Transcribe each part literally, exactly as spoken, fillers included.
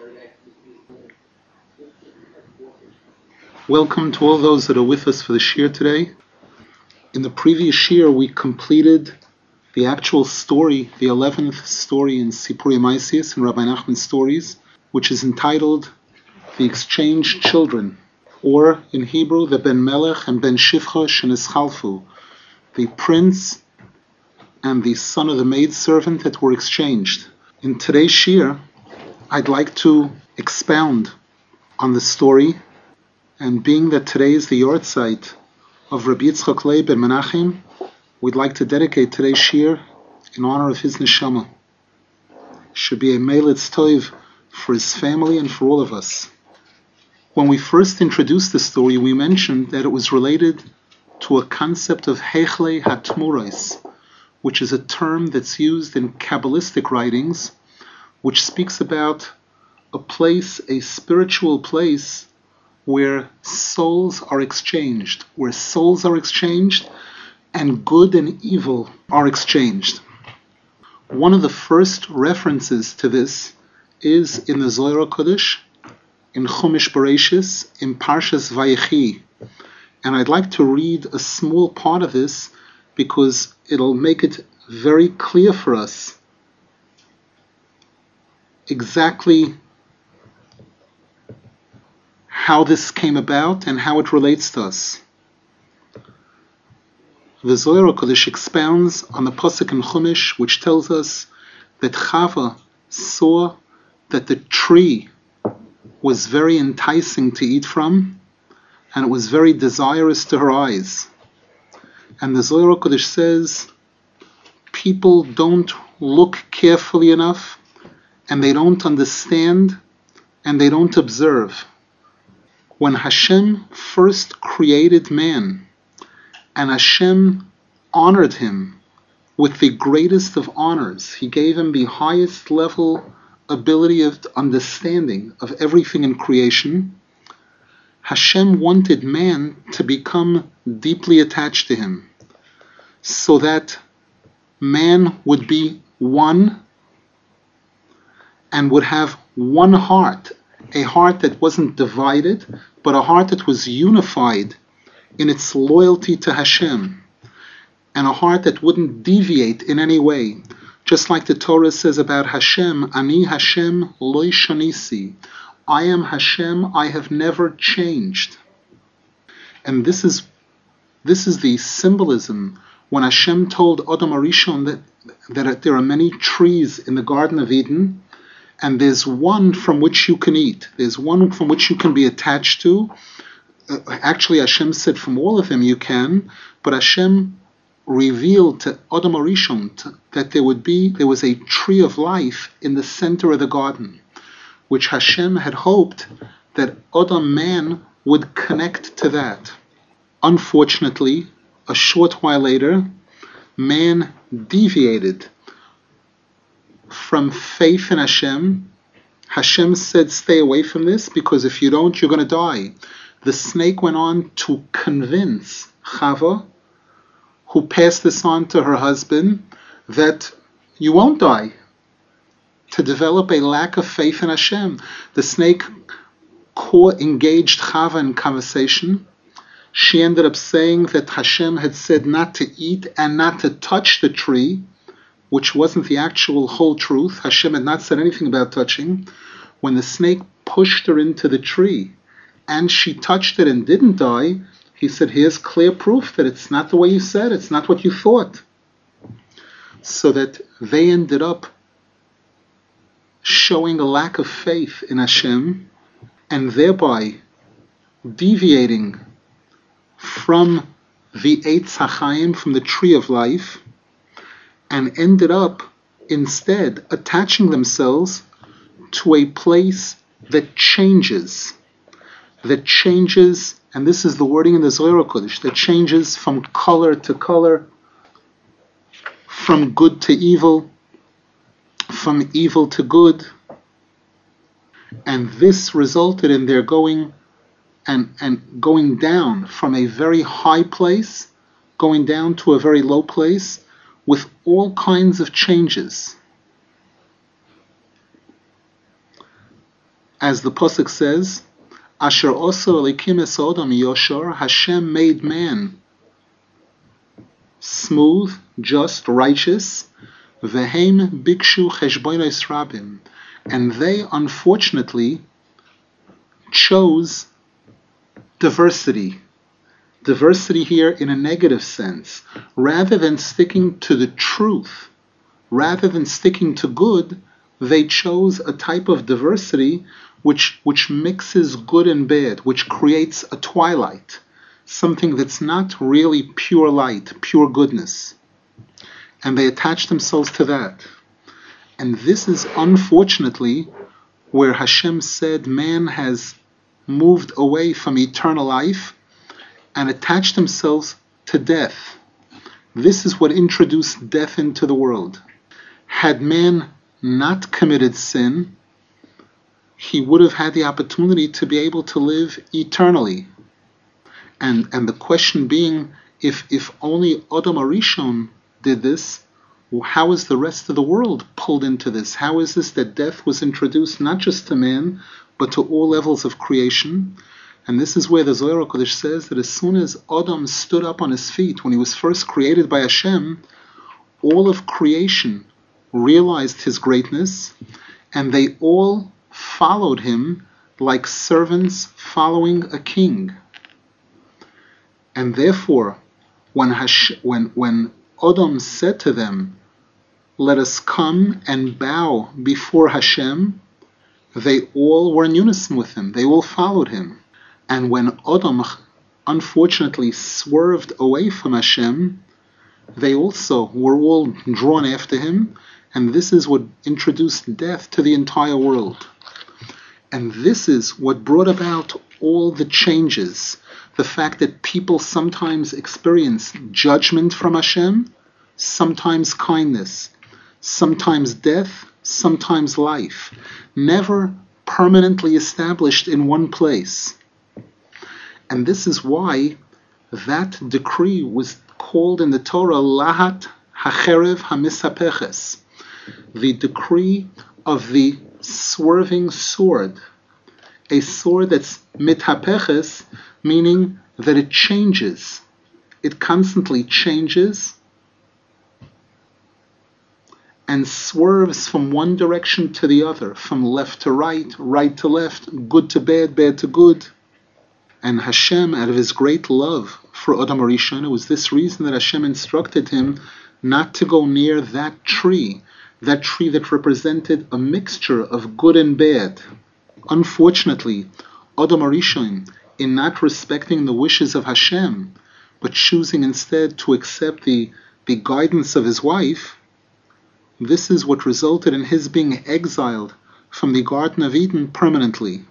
Welcome to all those that are with us for the shir today. In the previous shir, we completed the actual story, the eleventh story in Sipurei Maisius and Rabbi Nachman's stories, which is entitled The Exchanged Children, or in Hebrew, the Ben Melech and Ben Shifcha Sheneschalfu, the prince and the son of the maidservant that were exchanged. In today's shir, I'd like to expound on the story, and being that today is the yortzeit of Rabbi Yitzchak Leib ben Menachem, we'd like to dedicate today's shir in honor of his neshama. Should be a meilitz tov for his family and for all of us. When we first introduced the story, we mentioned that it was related to a concept of hechle hatmuros, which is a term that's used in Kabbalistic writings, which speaks about a place, a spiritual place, where souls are exchanged, where souls are exchanged and good and evil are exchanged. One of the first references to this is in the Zohar HaKodesh, in Chumash Bereshis, in Parshas Vayechi. And I'd like to read a small part of this because it'll make it very clear for us exactly how this came about and how it relates to us. The Zohar HaKodesh expounds on the pasuk in Chumash, which tells us that Chava saw that the tree was very enticing to eat from, and it was very desirous to her eyes. And the Zohar HaKodesh says, people don't look carefully enough, and they don't understand, and they don't observe. When Hashem first created man, and Hashem honored him with the greatest of honors, he gave him the highest level ability of understanding of everything in creation, Hashem wanted man to become deeply attached to him, so that man would be one and would have one heart, a heart that wasn't divided, but a heart that was unified in its loyalty to Hashem, and a heart that wouldn't deviate in any way. Just like the Torah says about Hashem, Ani Hashem lo shanisi, I am Hashem, I have never changed. And this is this is the symbolism when Hashem told Adam Arishon that, that there are many trees in the Garden of Eden, and there's one from which you can eat. There's one from which you can be attached to. Uh, actually, Hashem said from all of them you can, but Hashem revealed to Adam Arishon to, that there would be, there was a tree of life in the center of the garden, which Hashem had hoped that Adam man would connect to that. Unfortunately, a short while later, man deviated from faith in Hashem. Hashem said, stay away from this, because if you don't, you're going to die. The snake went on to convince Chava, who passed this on to her husband, that you won't die, to develop a lack of faith in Hashem. The snake engaged Chava in conversation. She ended up saying that Hashem had said not to eat and not to touch the tree, which wasn't the actual whole truth. Hashem had not said anything about touching. When the snake pushed her into the tree and she touched it and didn't die, he said, here's clear proof that it's not the way you said, it's not what you thought. So that they ended up showing a lack of faith in Hashem and thereby deviating from the Eitz HaChaim, from the tree of life, and ended up instead attaching themselves to a place that changes, that changes, and this is the wording in the Zohar HaKodesh, that changes from color to color, from good to evil, from evil to good. And this resulted in their going and, and going down from a very high place, going down to a very low place, with all kinds of changes. As the pasuk says, Asher osor elikim es odam yoshor, Hashem made man smooth, just, righteous, vehem bikshu cheshbonos rabim, and they unfortunately chose diversity. Diversity here in a negative sense. Rather than sticking to the truth, rather than sticking to good, they chose a type of diversity which, which mixes good and bad, which creates a twilight, something that's not really pure light, pure goodness. And they attach themselves to that. And this is unfortunately where Hashem said man has moved away from eternal life and attached themselves to death. This is what introduced death into the world. Had man not committed sin, he would have had the opportunity to be able to live eternally. And and the question being, if if only Adam Arishon did this, how is the rest of the world pulled into this? How is this that death was introduced not just to man, but to all levels of creation? And this is where the Zohar HaKadosh says that as soon as Adam stood up on his feet, when he was first created by Hashem, all of creation realized his greatness, and they all followed him like servants following a king. And therefore, when Hash- when when Adam said to them, "Let us come and bow before Hashem," they all were in unison with him. They all followed him. And when Adam unfortunately swerved away from Hashem, they also were all drawn after him, and this is what introduced death to the entire world. And this is what brought about all the changes. The fact that people sometimes experience judgment from Hashem, sometimes kindness, sometimes death, sometimes life, never permanently established in one place. And this is why that decree was called in the Torah Lahat HaCherev HaMisapeches, the decree of the swerving sword, a sword that's mithapeches, meaning that it changes. It constantly changes and swerves from one direction to the other, from left to right, right to left, good to bad, bad to good. And Hashem, out of his great love for Adam Arishon, it was this reason that Hashem instructed him not to go near that tree, that tree that represented a mixture of good and bad. Unfortunately, Adam Arishon, in not respecting the wishes of Hashem, but choosing instead to accept the, the guidance of his wife, this is what resulted in his being exiled from the Garden of Eden permanently.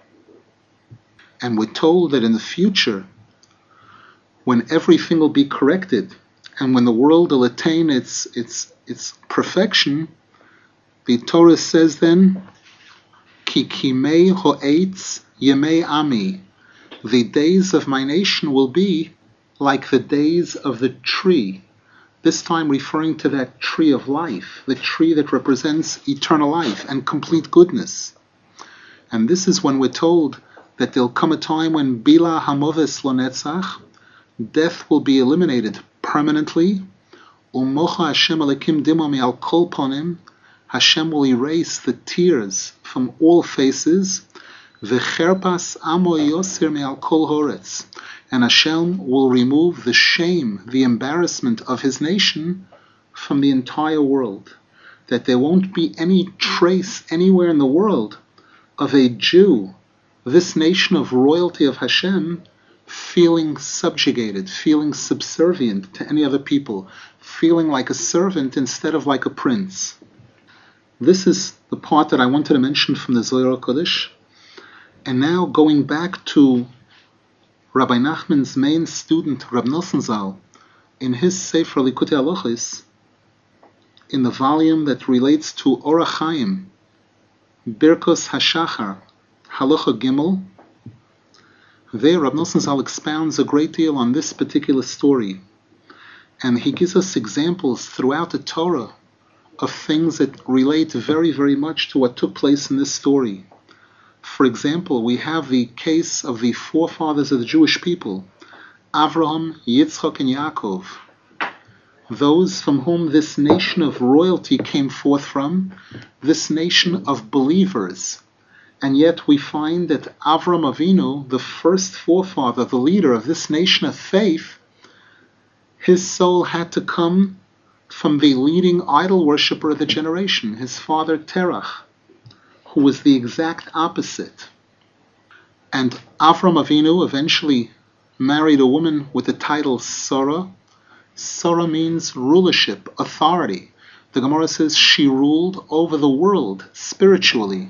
And we're told that in the future, when everything will be corrected, and when the world will attain its its its perfection, the Torah says then, Ki kimei ho'etz yemei ami, the days of my nation will be like the days of the tree. This time referring to that tree of life, the tree that represents eternal life and complete goodness. And this is when we're told that there'll come a time when Bila Hamoves Lonetzach, death will be eliminated permanently. Umocha Hashem Alekim Dimo Me'al Kol Ponim, Hashem will erase the tears from all faces. V'cherpas Amo Yosir Me'al Kol Horetz, and Hashem will remove the shame, the embarrassment of his nation from the entire world. That there won't be any trace anywhere in the world of a Jew, this nation of royalty of Hashem, feeling subjugated, feeling subservient to any other people, feeling like a servant instead of like a prince. This is the part that I wanted to mention from the Zohar HaKadosh. And now going back to Rabbi Nachman's main student, Rab Nosson Zal, in his Sefer Likutei Halachos, in the volume that relates to Orach Chaim, Birkos HaShachar, Halacha Gimel, there Rab Nosson Zal expounds a great deal on this particular story, and he gives us examples throughout the Torah of things that relate very, very much to what took place in this story. For example, we have the case of the forefathers of the Jewish people, Avraham, Yitzchak, and Yaakov, those from whom this nation of royalty came forth from, this nation of believers. And yet we find that Avram Avinu, the first forefather, the leader of this nation of faith, his soul had to come from the leading idol worshiper of the generation, his father Terach, who was the exact opposite. And Avram Avinu eventually married a woman with the title Sarah. Sarah means rulership, authority. The Gemara says she ruled over the world spiritually.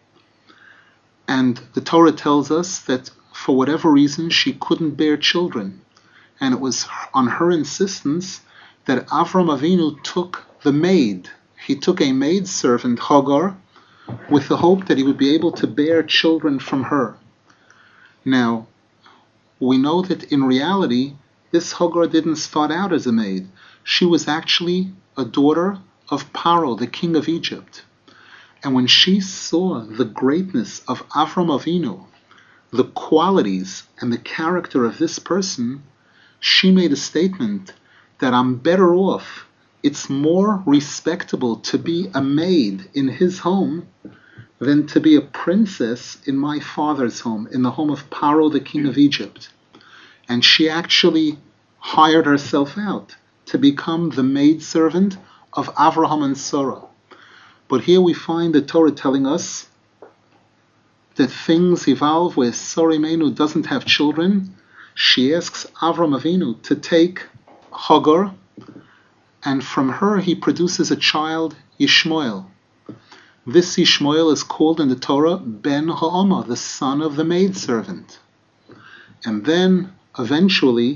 And the Torah tells us that for whatever reason she couldn't bear children. And it was on her insistence that Avram Avinu took the maid. He took a maid servant, Hagar, with the hope that he would be able to bear children from her. Now, we know that in reality, this Hagar didn't start out as a maid. She was actually a daughter of Paro, the king of Egypt. And when she saw the greatness of Avram Avinu, the qualities and the character of this person, she made a statement that I'm better off. It's more respectable to be a maid in his home than to be a princess in my father's home, in the home of Paro, the king of Egypt. And she actually hired herself out to become the maidservant of Avraham and Sarah. But here we find the Torah telling us that things evolve where Sarah Imenu doesn't have children. She asks Avram Avinu to take Hagar, and from her he produces a child, Yishmael. This Yishmael is called in the Torah Ben Ha'ama, the son of the maidservant. And then, eventually,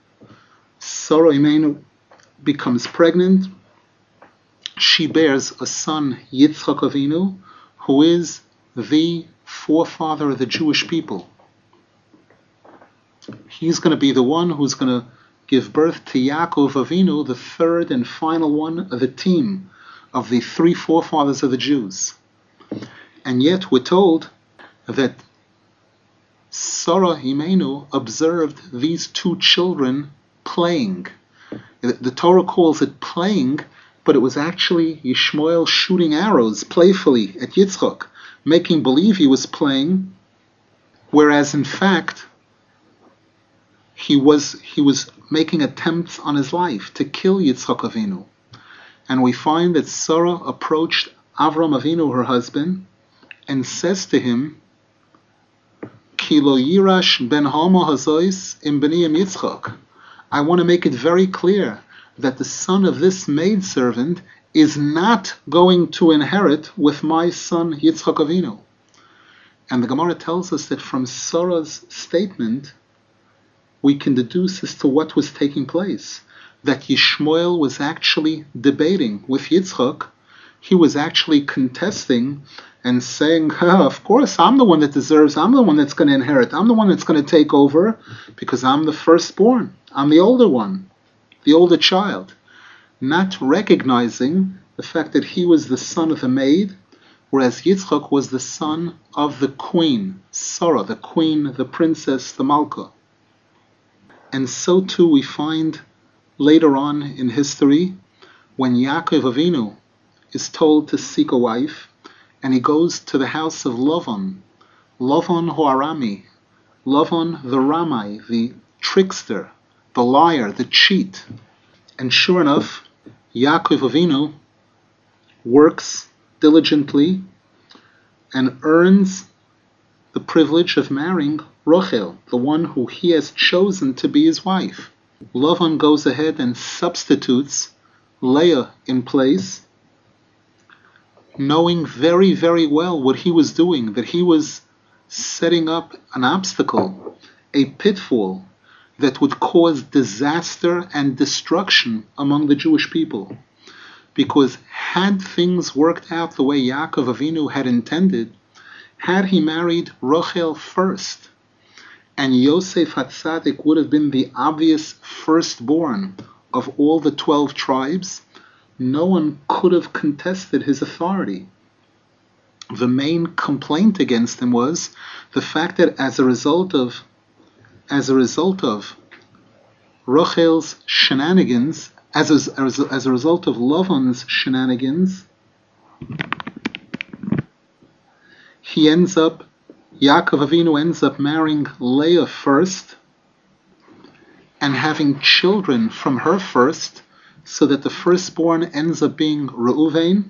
Sarah Imenu becomes pregnant. She bears a son, Yitzchak Avinu, who is the forefather of the Jewish people. He's going to be the one who's going to give birth to Yaakov Avinu, the third and final one of the team of the three forefathers of the Jews. And yet we're told that Sarah Imenu observed these two children playing. The Torah calls it playing, but it was actually Yishmael shooting arrows playfully at Yitzchak, making believe he was playing, whereas in fact he was he was making attempts on his life to kill Yitzchak Avinu. And we find that Sarah approached Avram Avinu, her husband, and says to him, Ki lo yirash ben hama hazois im b'niyim Yitzchak. I want to make it very clear that the son of this maidservant is not going to inherit with my son Yitzchak Avinu. And the Gemara tells us that from Sarah's statement, we can deduce as to what was taking place. That Yishmael was actually debating with Yitzchak. He was actually contesting and saying, oh, of course, I'm the one that deserves, I'm the one that's going to inherit, I'm the one that's going to take over because I'm the firstborn, I'm the older one, the older child. Not recognizing the fact that he was the son of the maid, whereas Yitzchak was the son of the queen, Sarah, the queen, the princess, the Malka. And so too we find later on in history, when Yaakov Avinu is told to seek a wife, and he goes to the house of Lavan, Lavan Hoarami, Lavan the Ramai, the trickster, the liar, the cheat. And sure enough, Yaakov Avinu works diligently and earns the privilege of marrying Rachel, the one who he has chosen to be his wife. Lavan goes ahead and substitutes Leah in place, knowing very, very well what he was doing, that he was setting up an obstacle, a pitfall that would cause disaster and destruction among the Jewish people. Because had things worked out the way Yaakov Avinu had intended, had he married Rachel first, and Yosef HaTzadik would have been the obvious firstborn of all the twelve tribes, no one could have contested his authority. the main complaint against him was the fact that as a result of as a result of Rachel's shenanigans, as a, as a, as a result of Lavan's shenanigans, he ends up, Yaakov Avinu ends up marrying Leah first and having children from her first, so that the firstborn ends up being Reuven,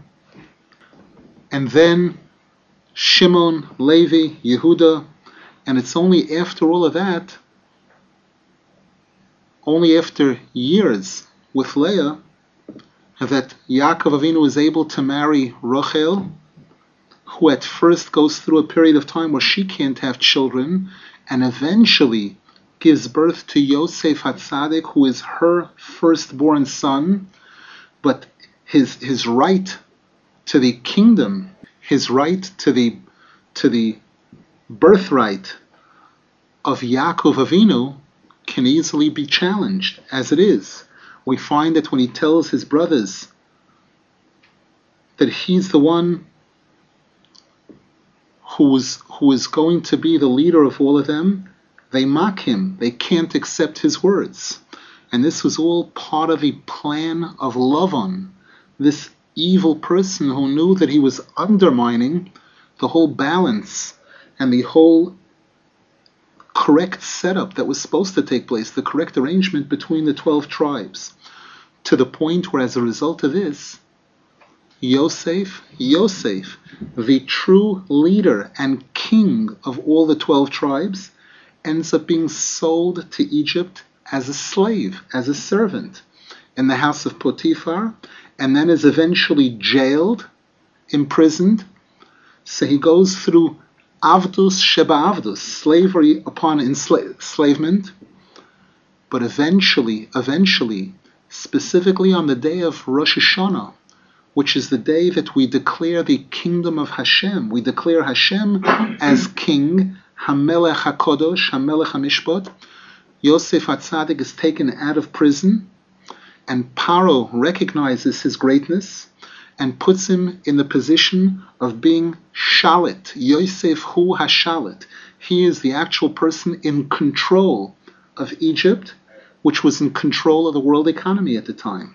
and then Shimon, Levi, Yehuda, and it's only after all of that, only after years with Leah, that Yaakov Avinu is able to marry Rachel, who at first goes through a period of time where she can't have children, and eventually gives birth to Yosef HaTzadik, who is her firstborn son, but his his right to the kingdom, his right to the to the birthright of Yaakov Avinu can easily be challenged, as it is. We find that when he tells his brothers that he's the one who is, who is going to be the leader of all of them, they mock him. They can't accept his words. And this was all part of a plan of Lavan, this evil person who knew that he was undermining the whole balance and the whole correct setup that was supposed to take place, the correct arrangement between the twelve tribes, to the point where, as a result of this, Yosef, Yosef, the true leader and king of all the twelve tribes, ends up being sold to Egypt as a slave, as a servant, in the house of Potiphar, and then is eventually jailed, imprisoned. So he goes through Avdus Sheba Avdus, slavery upon enslavement, but eventually, eventually, specifically on the day of Rosh Hashanah, which is the day that we declare the kingdom of Hashem, we declare Hashem as king, HaMelech HaKodosh, HaMelech HaMishpat. Yosef HaTzadik is taken out of prison, and Paro recognizes his greatness and puts him in the position of being Shalit. Yosef Hu HaShalit. He is the actual person in control of Egypt, which was in control of the world economy at the time.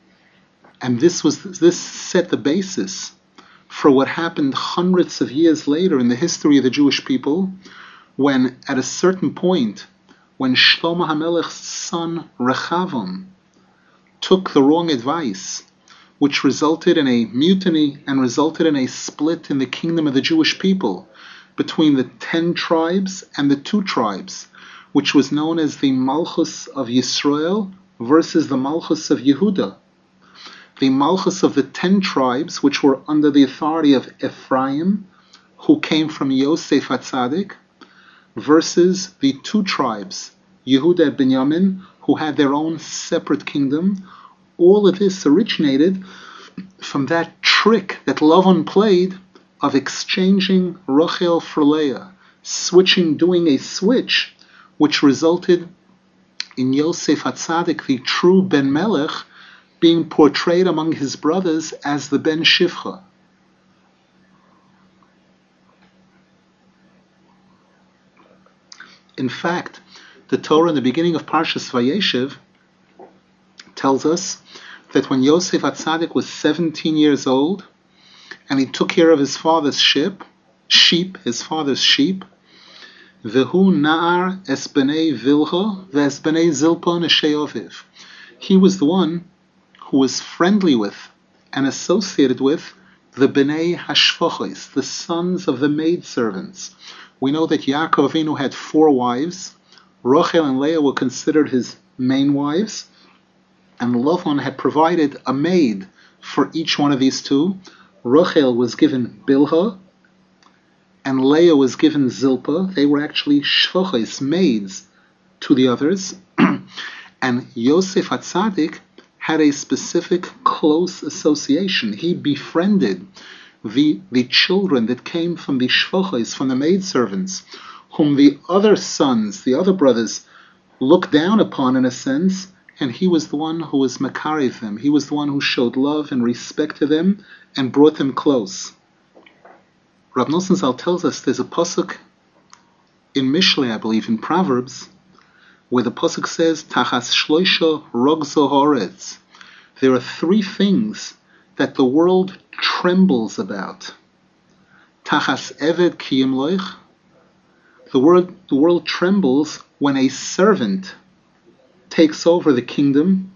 And this was this set the basis for what happened hundreds of years later in the history of the Jewish people, when at a certain point, when Shlomo HaMelech's son Rechavam took the wrong advice, which resulted in a mutiny and resulted in a split in the kingdom of the Jewish people between the ten tribes and the two tribes, which was known as the Malchus of Yisrael versus the Malchus of Yehuda. The Malchus of the ten tribes, which were under the authority of Ephraim, who came from Yosef HaTzadik, versus the two tribes, Yehuda and Binyamin, who had their own separate kingdom. All of this originated from that trick that Lavan played of exchanging Rachel for Leah, switching, doing a switch, which resulted in Yosef HaTzadik, the true Ben Melech, being portrayed among his brothers as the Ben Shivcha. In fact, the Torah in the beginning of Parshas Vayeshev tells us that when Yosef HaTzadik was seventeen years old, and he took care of his father's sheep, sheep, his father's sheep, Vehu Na'ar es b'nei Vilha ve'es b'nei Zilpa neshei Oviv. He was the one who was friendly with and associated with the B'nei Hashvachos, the sons of the maidservants. We know that Yaakov Avinu had four wives. Rachel and Leah were considered his main wives, and Lavan had provided a maid for each one of these two. Rachel was given Bilhah, and Leah was given Zilpah. They were actually shvachos, maids, to the others. And Yosef HaTzadik had a specific close association. He befriended the, the children that came from the shvachos, from the maidservants, whom the other sons, the other brothers, looked down upon in a sense, and he was the one who was makariv them. He was the one who showed love and respect to them and brought them close. Rav Nosson Zal tells us there's a pasuk in Mishlei, I believe, in Proverbs, where the pasuk says, Tachas shloisha rogzo haaretz. There are three things that the world trembles about. Tachas eved ki yimloich. The world, the world trembles when a servant takes over the kingdom.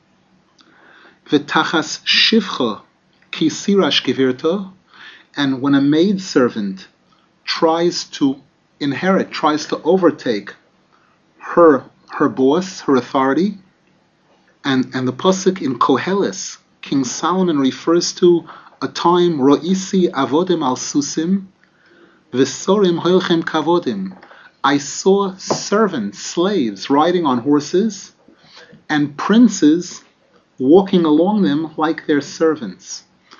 V'tachas shivcha ki sirash gevirta. And when a maidservant tries to inherit, tries to overtake her her boss, her authority, and, and the pasuk in Koheles, King Solomon refers to a time, Ro'isi avodim al susim, v'sorim hoilchem kavodim. I saw servants, slaves, riding on horses, and princes walking along them like their servants.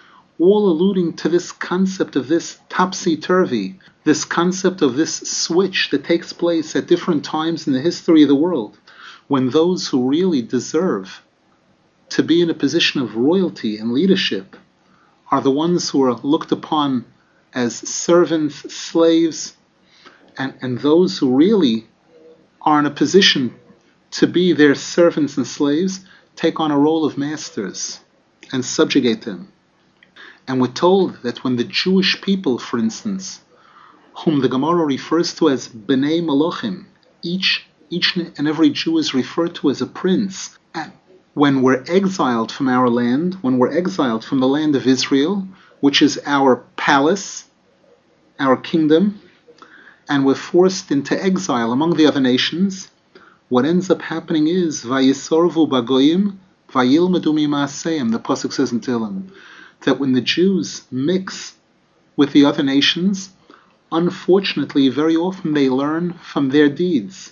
All alluding to this concept of this topsy-turvy, this concept of this switch that takes place at different times in the history of the world, when those who really deserve to be in a position of royalty and leadership are the ones who are looked upon as servants, slaves, and, and those who really are in a position to be their servants and slaves take on a role of masters and subjugate them. And we're told that when the Jewish people, for instance, whom the Gemara refers to as Bnei Malachim, each, each and every Jew is referred to as a prince. And when we're exiled from our land, when we're exiled from the land of Israel, which is our palace, our kingdom, and we're forced into exile among the other nations, what ends up happening is Vayisorvu bagoyim, vayilmedu mimaaseim. The pasuk says in Tehillim that when the Jews mix with the other nations, unfortunately, very often they learn from their deeds.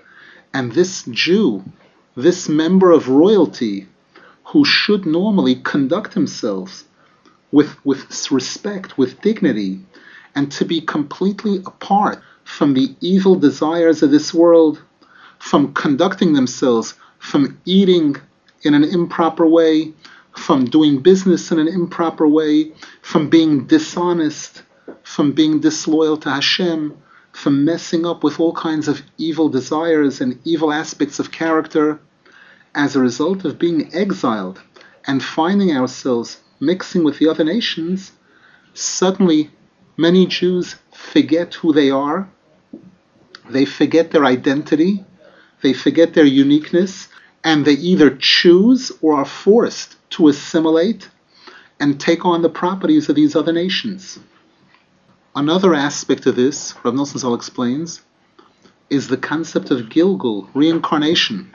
And this Jew, this member of royalty, who should normally conduct himself with, with respect, with dignity, and to be completely apart from the evil desires of this world, from conducting themselves, from eating in an improper way, from doing business in an improper way, from being dishonest, from being disloyal to Hashem, from messing up with all kinds of evil desires and evil aspects of character, as a result of being exiled and finding ourselves mixing with the other nations, suddenly many Jews forget who they are, they forget their identity, they forget their uniqueness, and they either choose or are forced to assimilate and take on the properties of these other nations. Another aspect of this, Rav Nosson Zal explains, is the concept of Gilgul, reincarnation.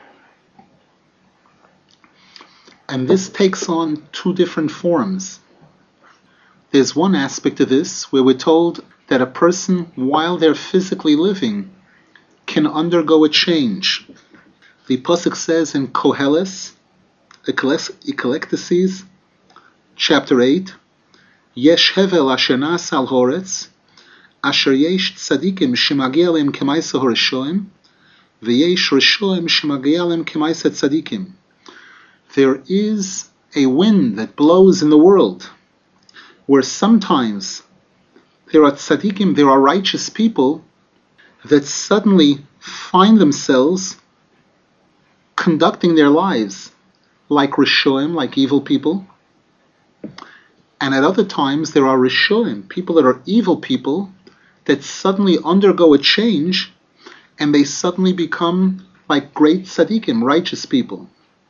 And this takes on two different forms. There's one aspect of this where we're told that a person, while they're physically living, can undergo a change. The pasuk says in Koheles, Ecclesiastes, chapter eight, Yesh hevel asher nas al horetz, asher yesh tzadikim shemagia lehem kemaisa horeshoim, v'yesh reshoim shemagia lehem kemaisa tzadikim. There is a wind that blows in the world, where sometimes there are tzadikim, there are righteous people that suddenly find themselves conducting their lives like Rishoim, like evil people. And at other times there are Rishoim, people that are evil people, that suddenly undergo a change and they suddenly become like great tzaddikim, righteous people.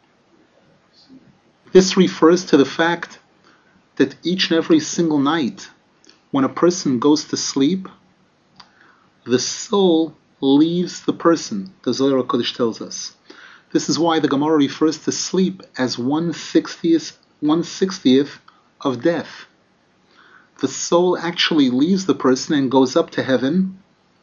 This refers to the fact that each and every single night when a person goes to sleep, the soul leaves the person, the Zohar HaKadosh tells us. This is why the Gemara refers to sleep as one sixtieth, one sixtieth of death. The soul actually leaves the person and goes up to heaven,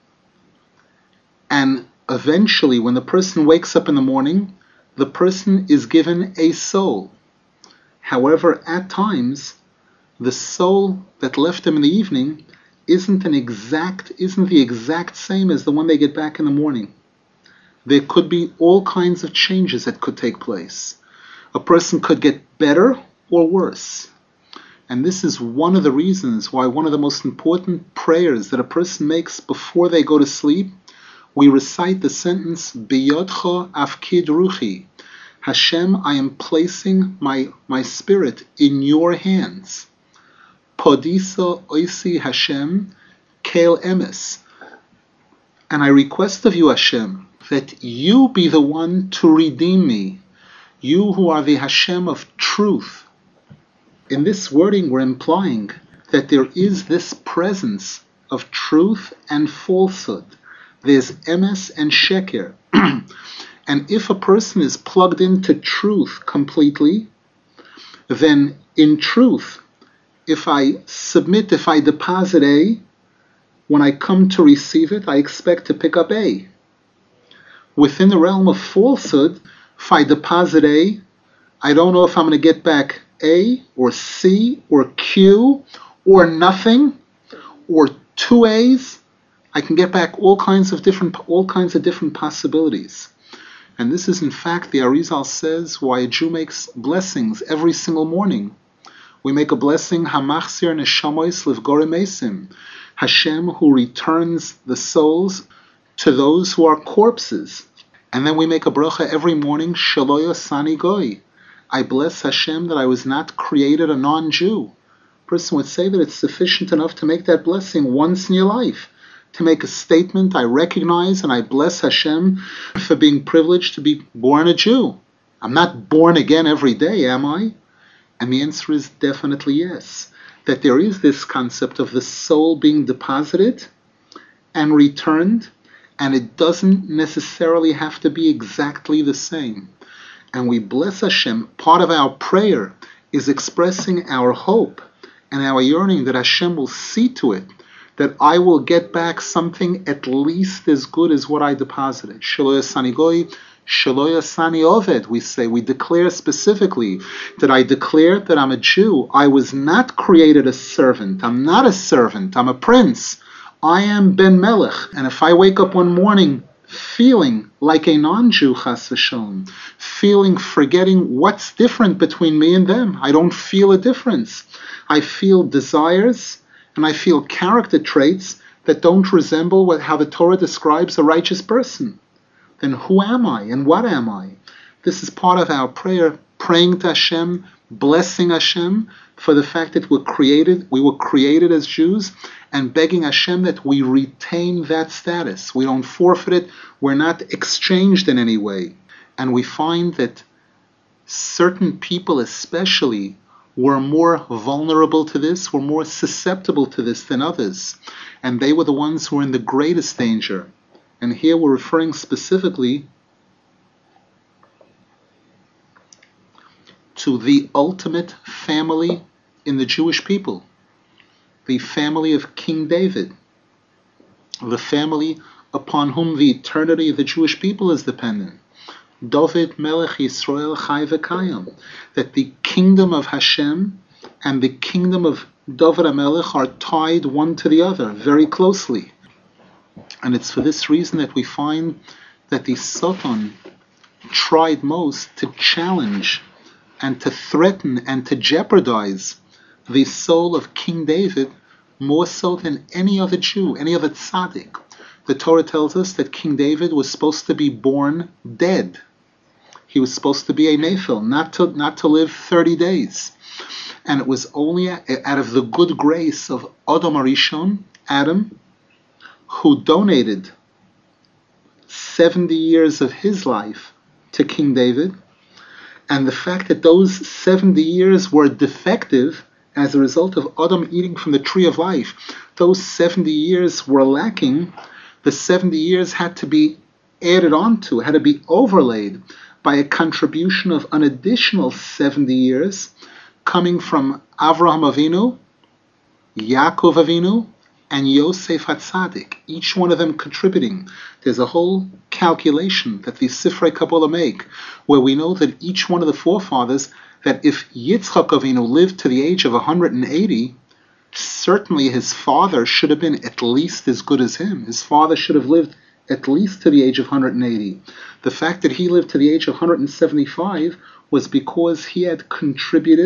and eventually when the person wakes up in the morning, the person is given a soul. However, at times, the soul that left them in the evening isn't an exact, isn't the exact same as the one they get back in the morning. There could be all kinds of changes that could take place. A person could get better or worse. And this is one of the reasons why one of the most important prayers that a person makes before they go to sleep, we recite the sentence, Biyodcha afkid ruchi. Hashem, I am placing my, my spirit in your hands. Podisa oisi Hashem kel emes. And I request of you, Hashem, that you be the one to redeem me. You who are the Hashem of truth. In this wording, we're implying that there is this presence of truth and falsehood. There's emes and sheker. And if a person is plugged into truth completely, then in truth, if I submit, if I deposit A, when I come to receive it, I expect to pick up A. Within the realm of falsehood, if I deposit A, I don't know if I'm going to get back A or C or Q or nothing or two A's. I can get back all kinds of different all kinds of different possibilities. And this is in fact the Arizal says why a Jew makes blessings every single morning. We make a blessing, Hamachzir Neshamois Livgore Mesim, Hashem who returns the souls to those who are corpses. And then we make a bracha every morning, Shaloya Sani Goy. I bless Hashem that I was not created a non-Jew. A person would say that it's sufficient enough to make that blessing once in your life. To make a statement, I recognize and I bless Hashem for being privileged to be born a Jew. I'm not born again every day, am I? And the answer is definitely yes. That there is this concept of the soul being deposited and returned, and it doesn't necessarily have to be exactly the same. And we bless Hashem. Part of our prayer is expressing our hope and our yearning that Hashem will see to it that I will get back something at least as good as what I deposited. Shaloya Sani Goy, Shaloya Sani Oved, we say. We declare specifically that I declare that I'm a Jew. I was not created a servant. I'm not a servant. I'm a prince. I am Ben Melech. And if I wake up one morning feeling like a non-Jew, chas v'shalom, feeling, forgetting what's different between me and them, I don't feel a difference. I feel desires and I feel character traits that don't resemble what, how the Torah describes a righteous person. Then who am I and what am I? This is part of our prayer, praying to Hashem, blessing Hashem for the fact that we're created, we were created as Jews, and begging Hashem that we retain that status. We don't forfeit it. We're not exchanged in any way. And we find that certain people especially were more vulnerable to this, were more susceptible to this than others. And they were the ones who were in the greatest danger. And here we're referring specifically to the ultimate family in the Jewish people. The family of King David, the family upon whom the eternity of the Jewish people is dependent. David Melech Yisrael Chai V'Kayam, that the kingdom of Hashem and the kingdom of David HaMelech are tied one to the other very closely. And it's for this reason that we find that the Satan tried most to challenge and to threaten and to jeopardize the soul of King David more so than any other Jew, any other tzaddik. The Torah tells us that King David was supposed to be born dead. He was supposed to be a Nephil, not to, not to live thirty days. And it was only out of the good grace of Adam Arishon, Adam, who donated seventy years of his life to King David, and the fact that those seventy years were defective as a result of Adam eating from the tree of life, those seventy years were lacking. The seventy years had to be added onto, had to be overlaid by a contribution of an additional seventy years coming from Avraham Avinu, Yaakov Avinu, and Yosef HaTzadik, each one of them contributing. There's a whole calculation that the Sifrei Kabbalah make, where we know that each one of the forefathers, that if Yitzchak Avinu lived to the age of one hundred eighty, certainly his father should have been at least as good as him. His father should have lived at least to the age of one hundred eighty. The fact that he lived to the age of one hundred seventy-five was because he had contributed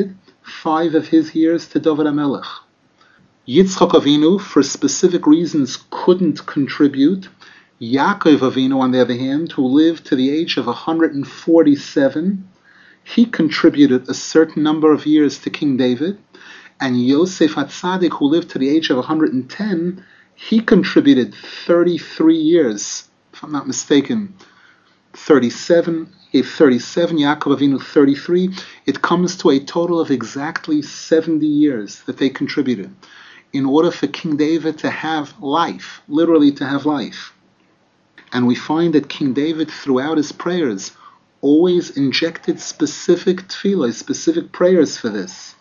five of his years to David HaMelech. Yitzchak Avinu, for specific reasons, couldn't contribute. Yaakov Avinu, on the other hand, who lived to the age of one hundred forty-seven, he contributed a certain number of years to King David. And Yosef HaTzadik, who lived to the age of one hundred ten, he contributed thirty-three years, if I'm not mistaken. thirty-seven, gave thirty-seven, Yaakov Avinu thirty-three. It comes to a total of exactly seventy years that they contributed in order for King David to have life, literally to have life. And we find that King David, throughout his prayers, always injected specific tefillah, specific prayers for this,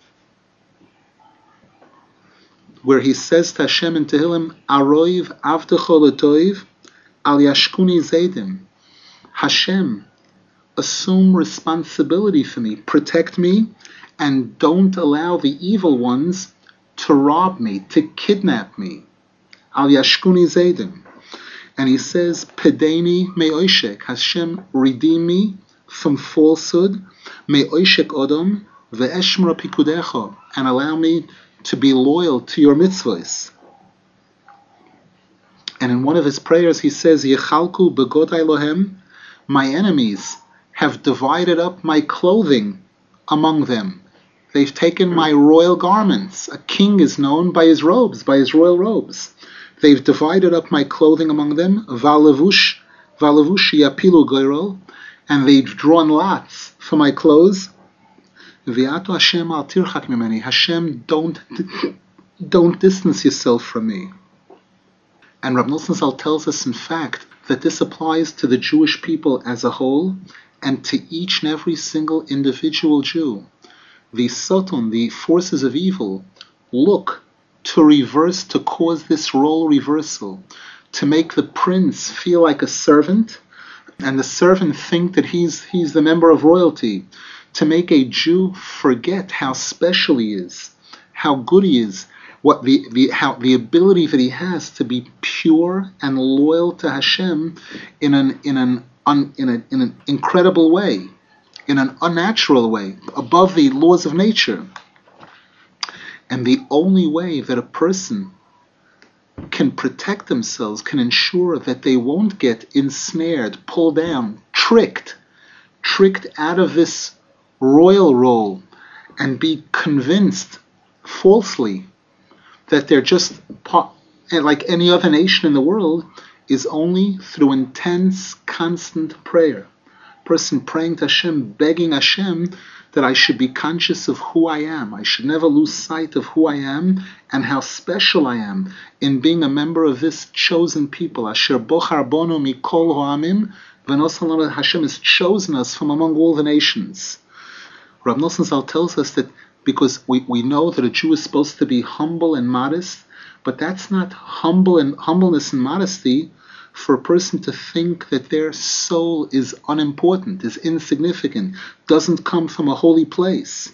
where he says to Hashem in Tehillim, Aroiv avtecho l'toiv al yashkuni zaydim. Hashem, assume responsibility for me, protect me, and don't allow the evil ones to rob me, to kidnap me. Al yashkuni zaydim. And he says, Pedeni me'oishek, Hashem, redeem me from falsehood, me'oishek odom, ve'eshmra pikudecho, and allow me to be loyal to your mitzvahs. And in one of his prayers he says, Yechalku begodai lohem, my enemies have divided up my clothing among them. They've taken my royal garments. A king is known by his robes, by his royal robes. They've divided up my clothing among them, Valavush, Valavush yapilu goyrol, and they've drawn lots for my clothes. V'ato Hashem al tirchak mimeni. Hashem, don't don't distance yourself from me. And Rav Nosson Zal tells us, in fact, that this applies to the Jewish people as a whole, and to each and every single individual Jew. The Satan, the forces of evil, look to reverse, to cause this role reversal, to make the prince feel like a servant, and the servant think that he's he's the member of royalty, to make a Jew forget how special he is, how good he is, what the, the how the ability that he has to be pure and loyal to Hashem in an in an un, in a, in an incredible way, in an unnatural way, above the laws of nature. And the only way that a person can protect themselves, can ensure that they won't get ensnared, pulled down, tricked, tricked out of this royal role, and be convinced falsely that they're just like any other nation in the world, is only through intense, constant prayer. A person praying to Hashem, begging Hashem that I should be conscious of who I am. I should never lose sight of who I am and how special I am in being a member of this chosen people. Asher bochar bono mikol ha'amim, v'nosal Hashem has chosen us from among all the nations. Rav Nosson Zal tells us that because we, we know that a Jew is supposed to be humble and modest, but that's not humble and humbleness and modesty for a person to think that their soul is unimportant, is insignificant, doesn't come from a holy place.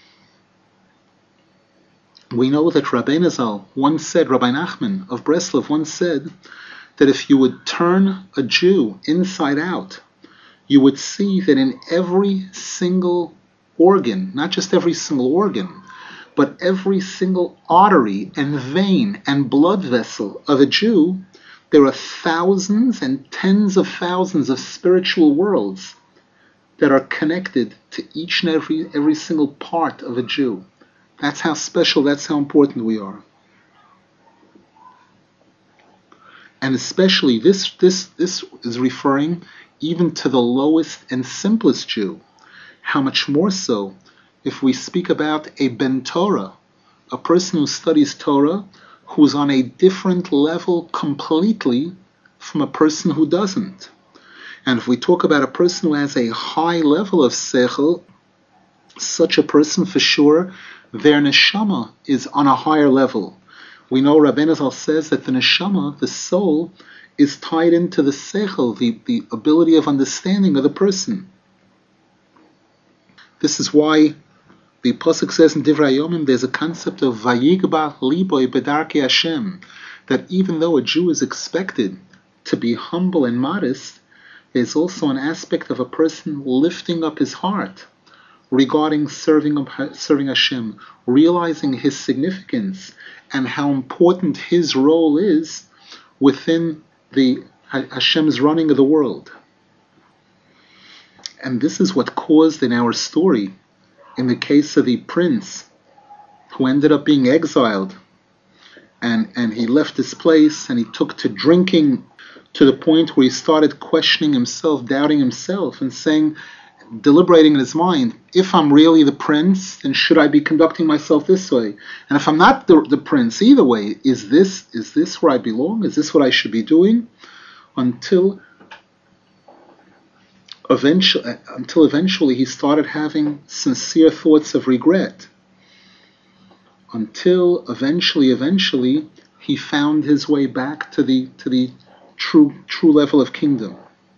We know that Rabbeinu Zal once said, Rabbi Nachman of Breslov once said, that if you would turn a Jew inside out, you would see that in every single organ, not just every single organ, but every single artery and vein and blood vessel of a Jew, there are thousands and tens of thousands of spiritual worlds that are connected to each and every every single part of a Jew. That's how special, that's how important we are. And especially this this this is referring even to the lowest and simplest Jew. How much more so if we speak about a Ben Torah, a person who studies Torah, who's on a different level completely from a person who doesn't. And if we talk about a person who has a high level of seichel, such a person for sure, their neshama is on a higher level. We know Rabbeinu Zal says that the neshama, the soul, is tied into the seichel, the, the ability of understanding of the person. This is why the Pasuk says in Divrei Yomim, there's a concept of Vayigba Liboy Bedarkei Hashem, that even though a Jew is expected to be humble and modest, there's also an aspect of a person lifting up his heart, regarding serving serving Hashem, realizing his significance and how important his role is within the Hashem's running of the world. And this is what caused in our story, in the case of the prince who ended up being exiled, and, and he left his place and he took to drinking to the point where he started questioning himself, doubting himself, and saying, deliberating in his mind, if I'm really the prince, then should I be conducting myself this way? And if I'm not the, the prince either way, is this is this where I belong? Is this what I should be doing? Until eventually, until eventually he started having sincere thoughts of regret. Until eventually, eventually, he found his way back to the to the true true level of kingdom.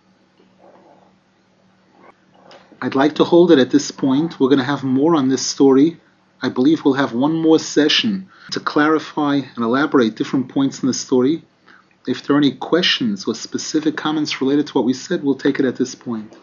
I'd like to hold it at this point. We're going to have more on this story. I believe we'll have one more session to clarify and elaborate different points in the story. If there are any questions or specific comments related to what we said, we'll take it at this point.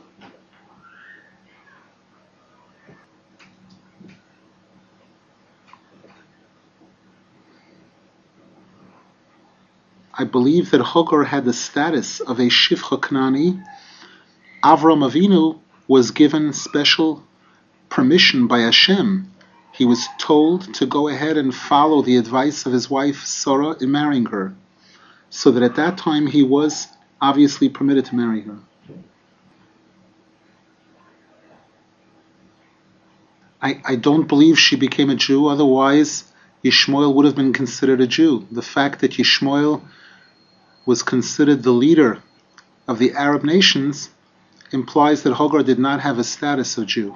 I believe that Hagar had the status of a Shifcha Knani. Avram Avinu was given special permission by Hashem. He was told to go ahead and follow the advice of his wife Sarah in marrying her, so that at that time he was obviously permitted to marry her. I, I don't believe she became a Jew, otherwise Yishmael would have been considered a Jew. The fact that Yishmael was considered the leader of the Arab nations implies that Hagar did not have a status of Jew.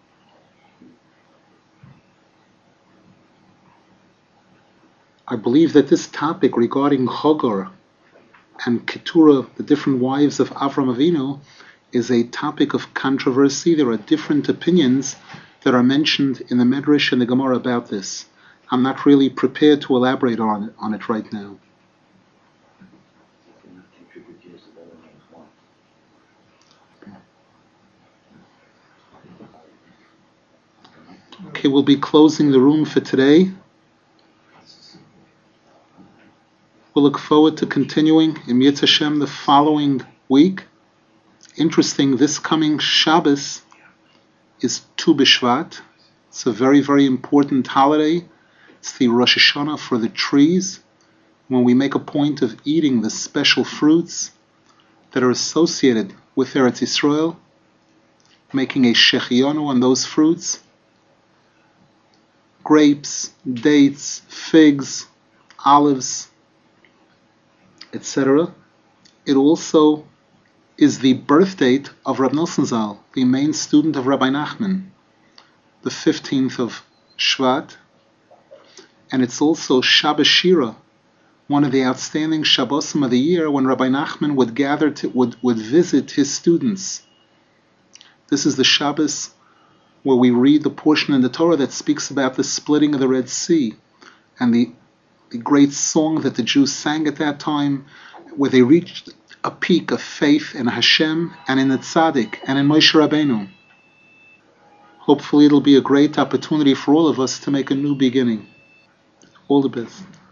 I believe that this topic regarding Hagar and Keturah, the different wives of Avram Avinu, is a topic of controversy. There are different opinions that are mentioned in the Medrash and the Gemara about this. I'm not really prepared to elaborate on it, on it right now. Okay, we'll be closing the room for today. We'll look forward to continuing in Yitz Hashem the following week. Interesting, this coming Shabbos is Tu B'Shvat. It's a very, very important holiday. It's the Rosh Hashanah for the trees, when we make a point of eating the special fruits that are associated with Eretz Yisrael, making a Shechianu on those fruits. Grapes, dates, figs, olives, et cetera. It also is the birth date of Rab Nosson Zal, the main student of Rabbi Nachman, the fifteenth of Shvat. And it's also Shabbos Shira, one of the outstanding Shabbosim of the year, when Rabbi Nachman would gather to, would, would visit his students. This is the Shabbos where we read the portion in the Torah that speaks about the splitting of the Red Sea and the, the great song that the Jews sang at that time, where they reached a peak of faith in Hashem and in the Tzaddik and in Moshe Rabbeinu. Hopefully it'll be a great opportunity for all of us to make a new beginning. All the best.